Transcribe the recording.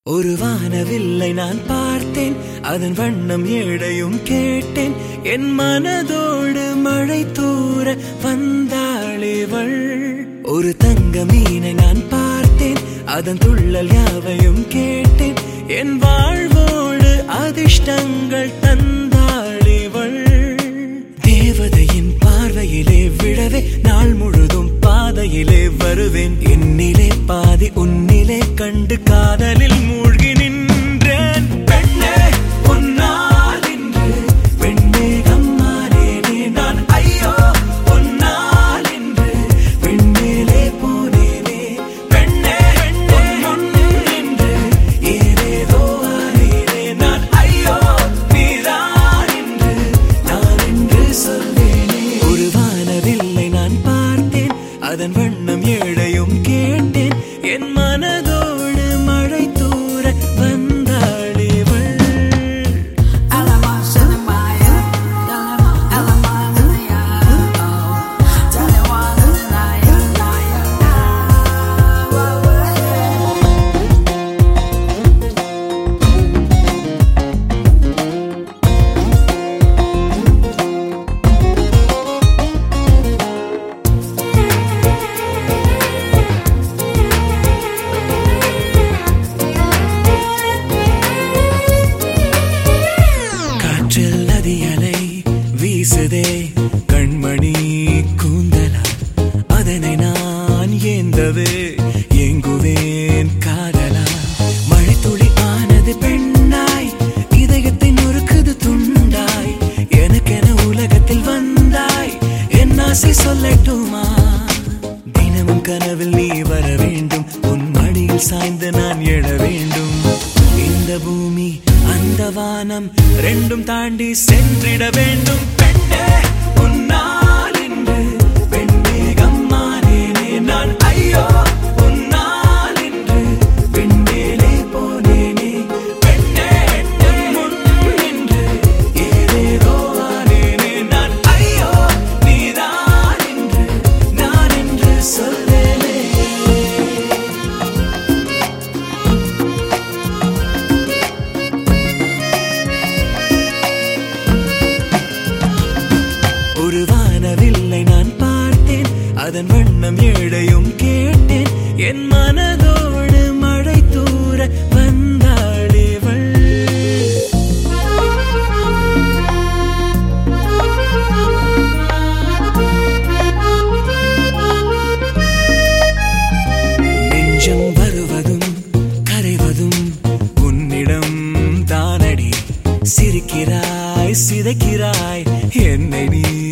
ஒரு வானவில்லை நான் பார்த்தேன், அதன் வண்ணம் ஏழையும் கேட்டேன். என் மனதோடு மழை தூர வந்தாளிவள். ஒரு தங்க மீனை நான் பார்த்தேன், அதன் துள்ளல் யாவையும் கேட்டேன். என் வாழ்வோடு அதிர்ஷ்டங்கள் தந்தாளிவள். தேவதையின் பார்வையிலே விழவே நாள் முழுதும் பாதையிலே வருவேன். என்னிலே பாதி உன்னிலே கண்டு காதலில் மூழ்கி நின்றேன். பெண்ணே பொன்னால் இன்று பெண்மேகம் மாறேனே நான். ஐயோ பொன்னால் இன்று பெண்மேலே போனேனே. பெண்ணே பொன் என்று ஏதேதோ ஆனேனே நான். ஐயோ நீதான் என்று நான் என்று சொல்வேனே. ஒரு வானவில்லை நான் பார்த்தேன், அதன் வண்ணம் ஏழையும் கேட்டேன். என் மனதோடு மழை தூர வந்தாளிவள். வீசுதே கண்மணி கூந்தலா, அதனை நான் ஏந்தவே ஏங்குவேன் காதலா. மழை துளி ஆனது பெண்ணாய், இதயத்தை நொறுக்குது துண்டாய். எனக்கென உலகத்தில் வந்தாய், என் ஆசை சொல்லட்டுமா? தினமும் கனவில் நீ வர வேண்டும், உன் மடியில் சாய்ந்து நான் எழ வேண்டும். இந்த பூமி அந்த வானம் ரெண்டும் தாண்டி சென்றிட வேண்டும். பெண்ணே உன்னால் இன்று பெண்மேகம் மாறேனே நான். ஐயோ உன்னால் இன்று பெண்மேலே போனேனே. பெண்ணே முன் என்று ஏதேதோ ஆனேனே நான். ஐயோ நீதான் என்று நான் என்று சொல்வேனே. ஒரு வானவில்லை நான் பார்த்தேன், அதன் வண்ணம் ஏழையும் கேட்டேன். என் மனதோடு மழை தூர வந்தாளிவள். நெஞ்சம் வருவதும் கரைவதும் உன்னிடம் தானடி. சிரிக்கிறாய் சிதைக்கிறாய் என்னை நீ